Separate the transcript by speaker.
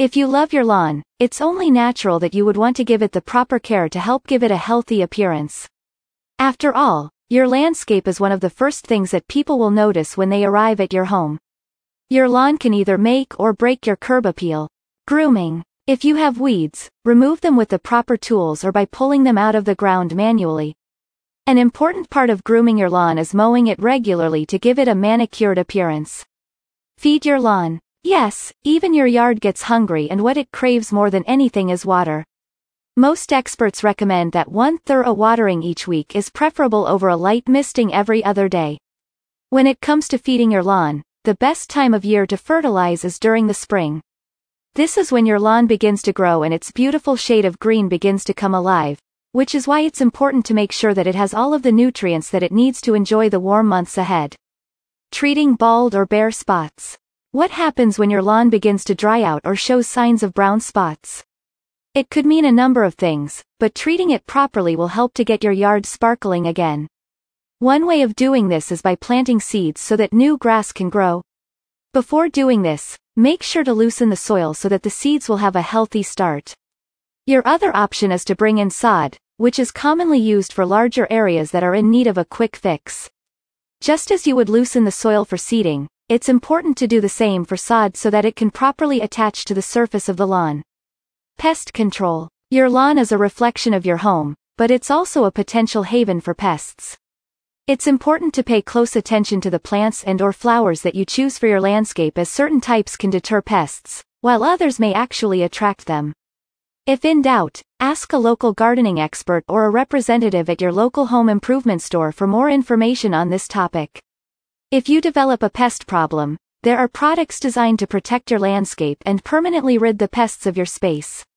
Speaker 1: If you love your lawn, it's only natural that you would want to give it the proper care to help give it a healthy appearance. After all, your landscape is one of the first things that people will notice when they arrive at your home. Your lawn can either make or break your curb appeal. Grooming. If you have weeds, remove them with the proper tools or by pulling them out of the ground manually. An important part of grooming your lawn is mowing it regularly to give it a manicured appearance. Feed your lawn. Yes, even your yard gets hungry, and what it craves more than anything is water. Most experts recommend that one thorough watering each week is preferable over a light misting every other day. When it comes to feeding your lawn, the best time of year to fertilize is during the spring. This is when your lawn begins to grow and its beautiful shade of green begins to come alive, which is why it's important to make sure that it has all of the nutrients that it needs to enjoy the warm months ahead. Treating bald or bare spots. What happens when your lawn begins to dry out or shows signs of brown spots? It could mean a number of things, but treating it properly will help to get your yard sparkling again. One way of doing this is by planting seeds so that new grass can grow. Before doing this, make sure to loosen the soil so that the seeds will have a healthy start. Your other option is to bring in sod, which is commonly used for larger areas that are in need of a quick fix. Just as you would loosen the soil for seeding, it's important to do the same for sod so that it can properly attach to the surface of the lawn. Pest control. Your lawn is a reflection of your home, but it's also a potential haven for pests. It's important to pay close attention to the plants and/or flowers that you choose for your landscape, as certain types can deter pests, while others may actually attract them. If in doubt, ask a local gardening expert or a representative at your local home improvement store for more information on this topic. If you develop a pest problem, there are products designed to protect your landscape and permanently rid the pests of your space.